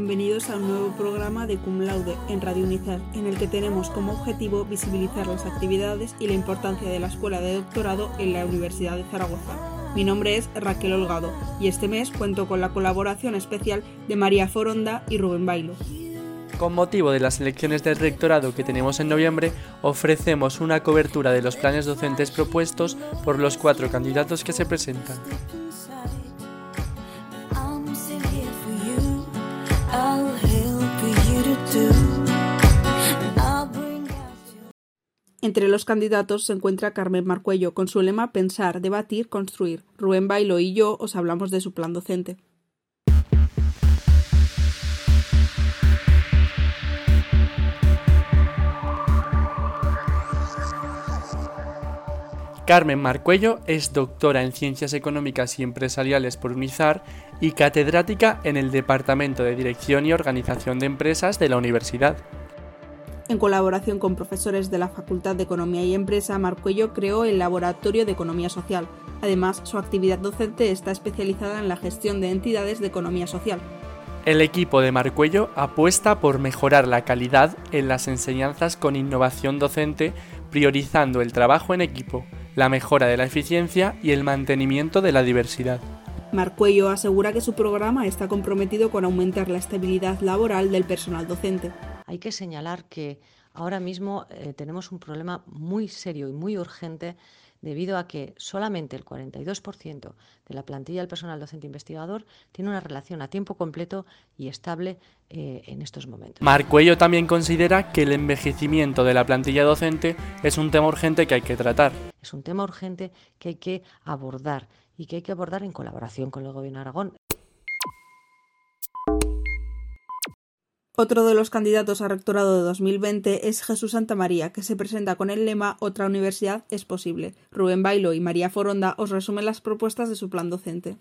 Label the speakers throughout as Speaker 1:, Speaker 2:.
Speaker 1: bienvenidos a un nuevo programa de Cum Laude en Radio UNIZAR, en el que tenemos como objetivo visibilizar las actividades y la importancia de la Escuela de Doctorado en la Universidad de Zaragoza. Mi nombre es Raquel Holgado y este mes cuento con la colaboración especial de María Foronda y Rubén Bailo.
Speaker 2: Con motivo de las elecciones del rectorado que tenemos en noviembre, ofrecemos una cobertura de los planes docentes propuestos por los 4 candidatos que se presentan.
Speaker 1: Entre los candidatos se encuentra Carmen Marcuello, con su lema Pensar, Debatir, Construir. Rubén Bailo y yo os hablamos de su plan docente.
Speaker 2: Carmen Marcuello es doctora en Ciencias Económicas y Empresariales por UNIZAR y catedrática en el Departamento de Dirección y Organización de Empresas de la Universidad.
Speaker 1: En colaboración con profesores de la Facultad de Economía y Empresa, Marcuello creó el Laboratorio de Economía Social. Además, su actividad docente está especializada en la gestión de entidades de economía social.
Speaker 2: El equipo de Marcuello apuesta por mejorar la calidad en las enseñanzas con innovación docente, priorizando el trabajo en equipo, la mejora de la eficiencia y el mantenimiento de la diversidad.
Speaker 1: Marcuello asegura que su programa está comprometido con aumentar la estabilidad laboral del personal docente.
Speaker 3: Hay que señalar que ahora mismo tenemos un problema muy serio y muy urgente debido a que solamente el 42% de la plantilla del personal docente investigador tiene una relación a tiempo completo y estable en estos momentos.
Speaker 2: Marcuello también considera que el envejecimiento de la plantilla docente es un tema urgente que hay que tratar.
Speaker 3: Es un tema urgente que hay que abordar y que hay que abordar en colaboración con el Gobierno de Aragón.
Speaker 1: Otro de los candidatos a rectorado de 2020 es Jesús Santamaría, que se presenta con el lema Otra universidad es posible. Rubén Bailo y María Foronda os resumen las propuestas de su plan docente.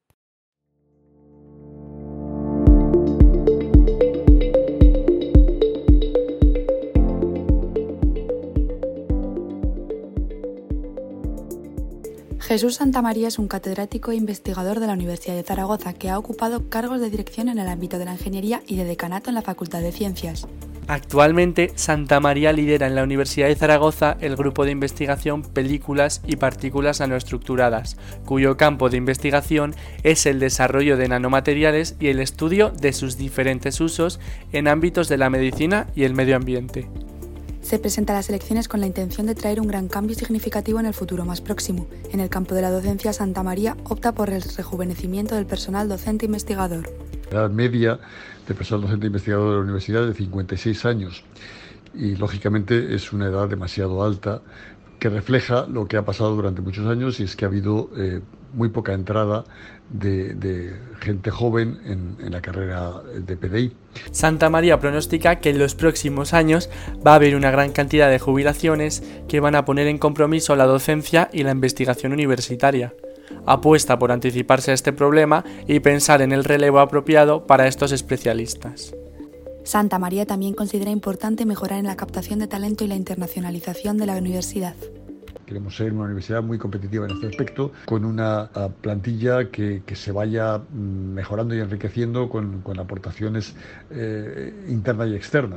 Speaker 4: Jesús Santamaría es un catedrático e investigador de la Universidad de Zaragoza que ha ocupado cargos de dirección en el ámbito de la ingeniería y de decanato en la Facultad de Ciencias.
Speaker 2: Actualmente, Santamaría lidera en la Universidad de Zaragoza el grupo de investigación Películas y Partículas Nanoestructuradas, cuyo campo de investigación es el desarrollo de nanomateriales y el estudio de sus diferentes usos en ámbitos de la medicina y el medio ambiente.
Speaker 4: Se presenta a las elecciones con la intención de traer un gran cambio significativo en el futuro más próximo. En el campo de la docencia, Santamaría opta por el rejuvenecimiento del personal docente investigador.
Speaker 5: La edad media del personal docente investigador de la universidad es de 56 años y lógicamente es una edad demasiado alta que refleja lo que ha pasado durante muchos años, y es que ha habido muy poca entrada de gente joven en la carrera de PDI.
Speaker 2: Santamaría pronostica que en los próximos años va a haber una gran cantidad de jubilaciones que van a poner en compromiso la docencia y la investigación universitaria. Apuesta por anticiparse a este problema y pensar en el relevo apropiado para estos especialistas.
Speaker 4: Santamaría también considera importante mejorar en la captación de talento y la internacionalización de la universidad.
Speaker 5: Queremos ser una universidad muy competitiva en este aspecto, con una plantilla que se vaya mejorando y enriqueciendo con aportaciones internas y externas.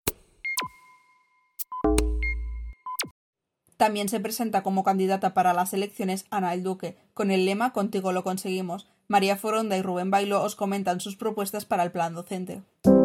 Speaker 1: También se presenta como candidata para las elecciones Ana el Duque, con el lema Contigo lo conseguimos. María Foronda y Rubén Bailo os comentan sus propuestas para el plan docente.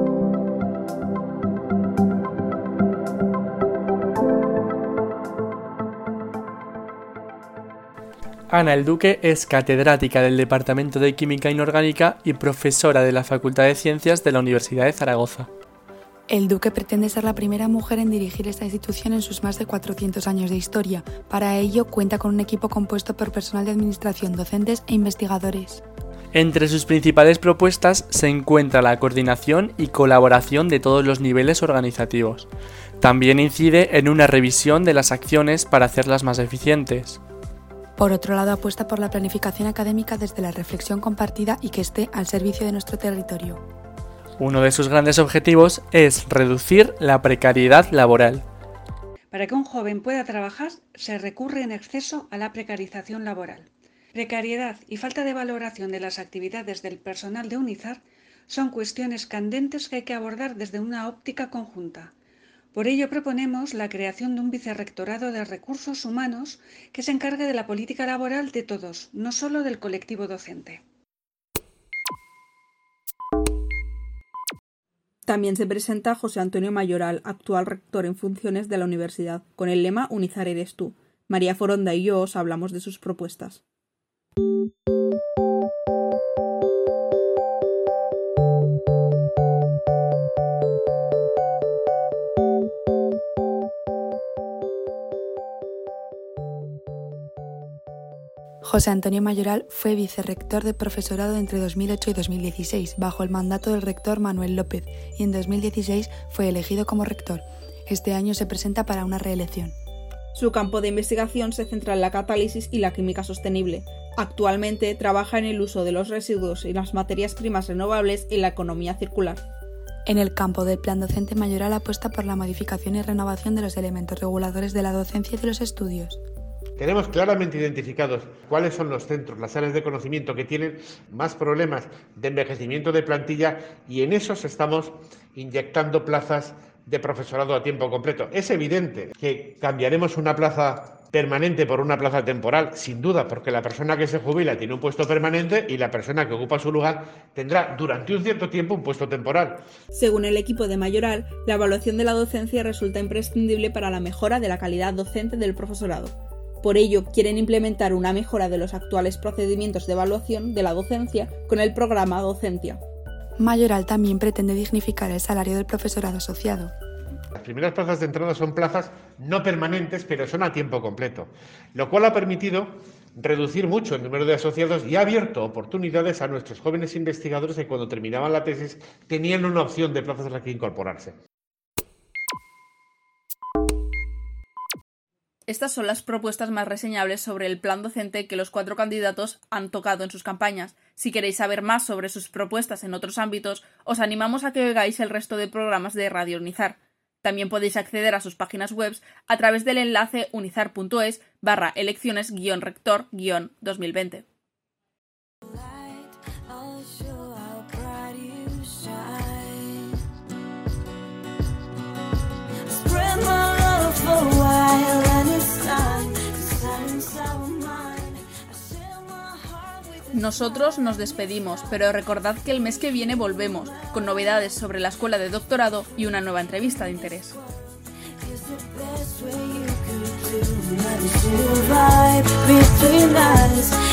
Speaker 2: Ana el Duque es catedrática del Departamento de Química Inorgánica y profesora de la Facultad de Ciencias de la Universidad de Zaragoza.
Speaker 4: El Duque pretende ser la primera mujer en dirigir esta institución en sus más de 400 años de historia. Para ello, cuenta con un equipo compuesto por personal de administración, docentes e investigadores.
Speaker 2: Entre sus principales propuestas se encuentra la coordinación y colaboración de todos los niveles organizativos. También incide en una revisión de las acciones para hacerlas más eficientes.
Speaker 4: Por otro lado, apuesta por la planificación académica desde la reflexión compartida y que esté al servicio de nuestro territorio.
Speaker 2: Uno de sus grandes objetivos es reducir la precariedad laboral.
Speaker 6: Para que un joven pueda trabajar, se recurre en exceso a la precarización laboral. Precariedad y falta de valoración de las actividades del personal de UNIZAR son cuestiones candentes que hay que abordar desde una óptica conjunta. Por ello proponemos la creación de un vicerrectorado de recursos humanos que se encargue de la política laboral de todos, no solo del colectivo docente.
Speaker 1: También se presenta José Antonio Mayoral, actual rector en funciones de la universidad, con el lema Unizar eres tú. María Foronda y yo os hablamos de sus propuestas.
Speaker 4: José Antonio Mayoral fue vicerrector de profesorado entre 2008 y 2016, bajo el mandato del rector Manuel López, y en 2016 fue elegido como rector. Este año se presenta para una reelección.
Speaker 1: Su campo de investigación se centra en la catálisis y la química sostenible. Actualmente trabaja en el uso de los residuos y las materias primas renovables en la economía circular.
Speaker 4: En el campo del plan docente, Mayoral apuesta por la modificación y renovación de los elementos reguladores de la docencia y de los estudios.
Speaker 7: Tenemos claramente identificados cuáles son los centros, las áreas de conocimiento que tienen más problemas de envejecimiento de plantilla y en esos estamos inyectando plazas de profesorado a tiempo completo. Es evidente que cambiaremos una plaza permanente por una plaza temporal, sin duda, porque la persona que se jubila tiene un puesto permanente y la persona que ocupa su lugar tendrá durante un cierto tiempo un puesto temporal.
Speaker 1: Según el equipo de Mayoral, la evaluación de la docencia resulta imprescindible para la mejora de la calidad docente del profesorado. Por ello, quieren implementar una mejora de los actuales procedimientos de evaluación de la docencia con el programa Docentia.
Speaker 4: Mayoral también pretende dignificar el salario del profesorado asociado.
Speaker 7: Las primeras plazas de entrada son plazas no permanentes, pero son a tiempo completo, lo cual ha permitido reducir mucho el número de asociados y ha abierto oportunidades a nuestros jóvenes investigadores que cuando terminaban la tesis tenían una opción de plazas a las que incorporarse.
Speaker 1: Estas son las propuestas más reseñables sobre el plan docente que los 4 candidatos han tocado en sus campañas. Si queréis saber más sobre sus propuestas en otros ámbitos, os animamos a que oigáis el resto de programas de Radio Unizar. También podéis acceder a sus páginas web a través del enlace unizar.es/elecciones-rector-2020. Nosotros nos despedimos, pero recordad que el mes que viene volvemos, con novedades sobre la escuela de doctorado y una nueva entrevista de interés.
Speaker 8: Between us